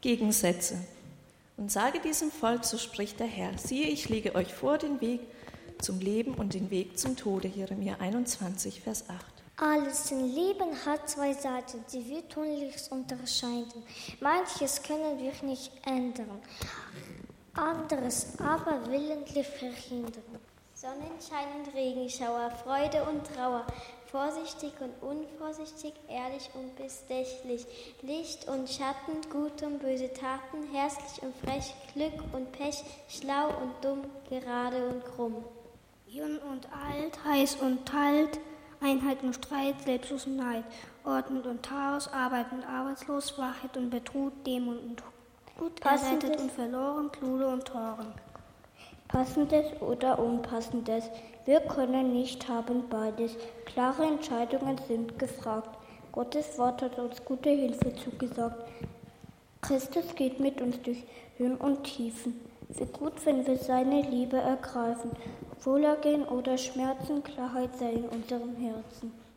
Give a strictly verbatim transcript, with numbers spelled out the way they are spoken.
Gegensätze. Und sage diesem Volk, so spricht der Herr, siehe, ich lege euch vor den Weg zum Leben und den Weg zum Tode. Jeremia einundzwanzig, Vers acht. Alles im Leben hat zwei Seiten, die wir tunlichst unterscheiden. Manches können wir nicht ändern, anderes aber willentlich verhindern. Sonnenschein und Regenschauer, Freude und Trauer, vorsichtig und unvorsichtig, ehrlich und bestechlich, Licht und Schatten, gut und böse Taten, herzlich und frech, Glück und Pech, schlau und dumm, gerade und krumm. Jung und alt, heiß und kalt, Einheit und Streit, Selbstlos und Neid, Ordnung und Chaos, Arbeit und arbeitslos, Wahrheit und Betrug, Dämon und Gut, errettet und verloren, Kluge und Toren. Passendes oder Unpassendes, wir können nicht haben beides. Klare Entscheidungen sind gefragt. Gottes Wort hat uns gute Hilfe zugesagt. Christus geht mit uns durch Höhen und Tiefen. Wie gut, wenn wir seine Liebe ergreifen. Wohlergehen oder Schmerzen, Klarheit sei in unserem Herzen.